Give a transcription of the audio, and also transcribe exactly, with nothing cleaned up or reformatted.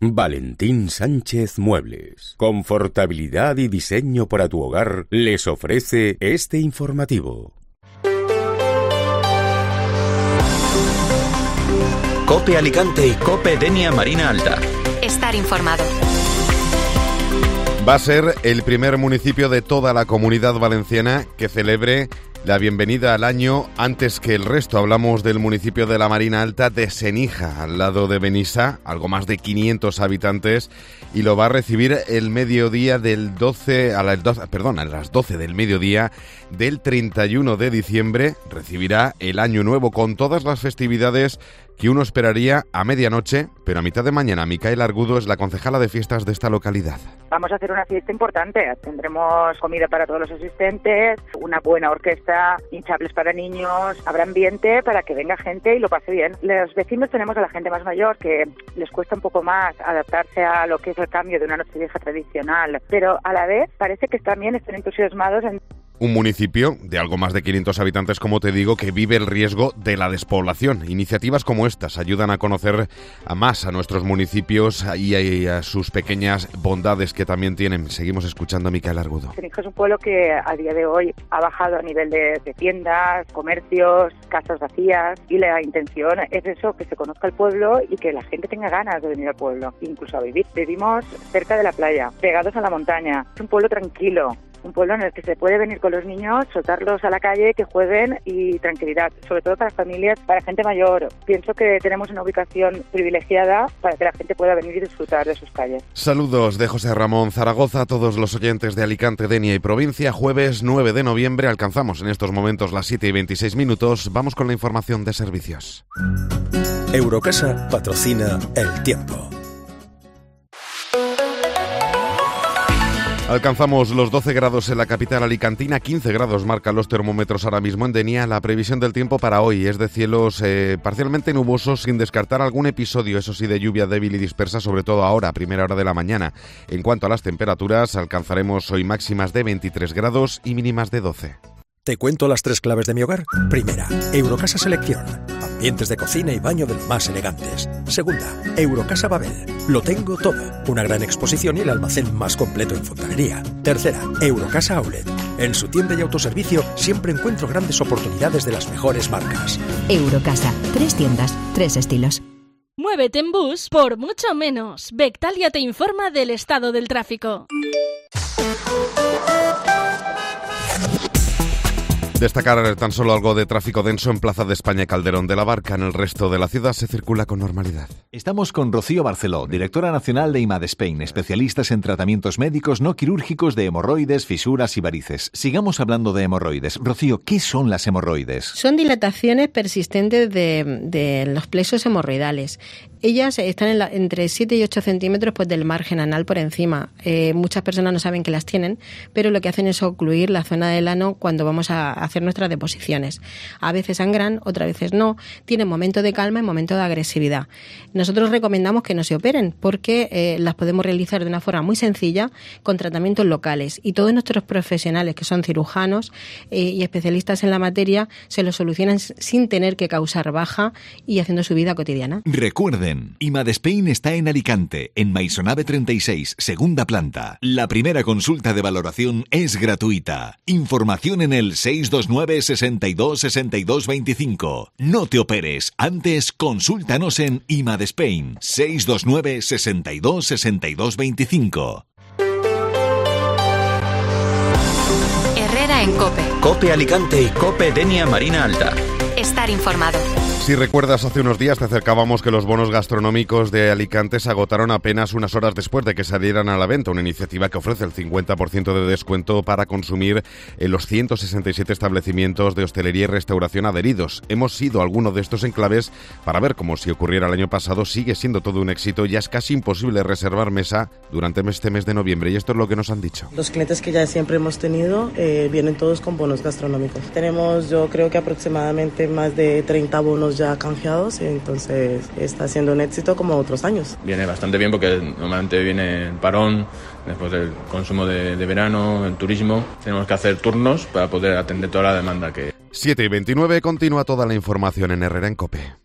Valentín Sánchez Muebles. Confortabilidad y diseño para tu hogar les ofrece este informativo. COPE Alicante y COPE Denia Marina Alta. Estar informado. Va a ser el primer municipio de toda la Comunidad Valenciana que celebre la bienvenida al año antes que el resto. Hablamos del municipio de la Marina Alta de Senija, al lado de Benissa, algo más de quinientos habitantes, y lo va a recibir el mediodía del doce, a las doce, perdón, a las doce del mediodía del treinta y uno de diciembre. Recibirá el año nuevo con todas las festividades que uno esperaría a medianoche, pero a mitad de mañana. Micaela Argudo es la concejala de fiestas de esta localidad. Vamos a hacer una fiesta importante. Tendremos comida para todos los asistentes, una buena orquesta, hinchables para niños, habrá ambiente para que venga gente y lo pase bien. Los vecinos tenemos a la gente más mayor que les cuesta un poco más adaptarse a lo que es el cambio de una nochevieja tradicional, pero a la vez parece que también están entusiasmados en... Un municipio de algo más de quinientos habitantes, como te digo, que vive el riesgo de la despoblación. Iniciativas como estas ayudan a conocer a más a nuestros municipios y a sus pequeñas bondades que también tienen. Seguimos escuchando a Micaela Argudo. Senija es un pueblo que a día de hoy ha bajado a nivel de, de tiendas, comercios, casas vacías, y la intención es eso, que se conozca el pueblo y que la gente tenga ganas de venir al pueblo, incluso a vivir. Vivimos cerca de la playa, pegados a la montaña. Es un pueblo tranquilo. Un pueblo en el que se puede venir con los niños, soltarlos a la calle, que jueguen, y tranquilidad, sobre todo para familias, para gente mayor. Pienso que tenemos una ubicación privilegiada para que la gente pueda venir y disfrutar de sus calles. Saludos de José Ramón Zaragoza a todos los oyentes de Alicante, Denia y provincia. Jueves nueve de noviembre, alcanzamos en estos momentos las siete y veintiséis minutos. Vamos con la información de servicios. Eurocasa patrocina El Tiempo. Alcanzamos los doce grados en la capital alicantina, quince grados marcan los termómetros ahora mismo en Denia. La previsión del tiempo para hoy es de cielos eh, parcialmente nubosos, sin descartar algún episodio, eso sí, de lluvia débil y dispersa, sobre todo ahora, a primera hora de la mañana. En cuanto a las temperaturas, alcanzaremos hoy máximas de veintitrés grados y mínimas de doce. ¿Te cuento las tres claves de mi hogar? Primera, Eurocasa Selección. Ambientes de cocina y baño de los más elegantes. Segunda, Eurocasa Babel. Lo tengo todo. Una gran exposición y el almacén más completo en fontanería. Tercera, Eurocasa Outlet. En su tienda y autoservicio siempre encuentro grandes oportunidades de las mejores marcas. Eurocasa. Tres tiendas, tres estilos. Muévete en bus por mucho menos. Bectalia te informa del estado del tráfico. Destacar tan solo algo de tráfico denso en Plaza de España y Calderón de la Barca. En el resto de la ciudad se circula con normalidad. Estamos con Rocío Barceló, directora nacional de IMADSpain, especialistas en tratamientos médicos no quirúrgicos de hemorroides, fisuras y varices. Sigamos hablando de hemorroides. Rocío, ¿qué son las hemorroides? Son dilataciones persistentes de, de los plexos hemorroidales. Ellas están en la, entre siete y ocho centímetros pues, del margen anal por encima. Eh, muchas personas no saben que las tienen, pero lo que hacen es ocluir la zona del ano cuando vamos a hacer nuestras deposiciones. A veces sangran, otras veces no. Tienen momento de calma y momento de agresividad. Nosotros recomendamos que no se operen porque eh, las podemos realizar de una forma muy sencilla con tratamientos locales, y todos nuestros profesionales que son cirujanos eh, y especialistas en la materia se lo solucionan sin tener que causar baja y haciendo su vida cotidiana. Recuerden, IMADSpain está en Alicante, en Maisonave treinta y seis, segunda planta. La primera consulta de valoración es gratuita. Información en el seis dos nueve, sesenta y dos, sesenta y dos veinticinco. No te operes, antes consúltanos en IMADSpain, seis dos nueve, sesenta y dos, sesenta y dos veinticinco. Herrera en COPE. COPE Alicante y COPE Denia Marina Alta. Estar informado. Si recuerdas, hace unos días te acercábamos que los bonos gastronómicos de Alicante se agotaron apenas unas horas después de que salieran a la venta, una iniciativa que ofrece el cincuenta por ciento de descuento para consumir en los ciento sesenta y siete establecimientos de hostelería y restauración adheridos. Hemos ido a alguno de estos enclaves para ver cómo, si ocurriera el año pasado, sigue siendo todo un éxito. Ya es casi imposible reservar mesa durante este mes de noviembre, y esto es lo que nos han dicho. Los clientes que ya siempre hemos tenido eh, vienen todos con bonos gastronómicos. Tenemos, yo creo que aproximadamente más de treinta bonos ya canjeados, entonces está siendo un éxito como otros años. Viene bastante bien porque normalmente viene el parón, después del consumo de, de verano, el turismo. Tenemos que hacer turnos para poder atender toda la demanda que... siete y veintinueve, continúa toda la información en Herrera en COPE.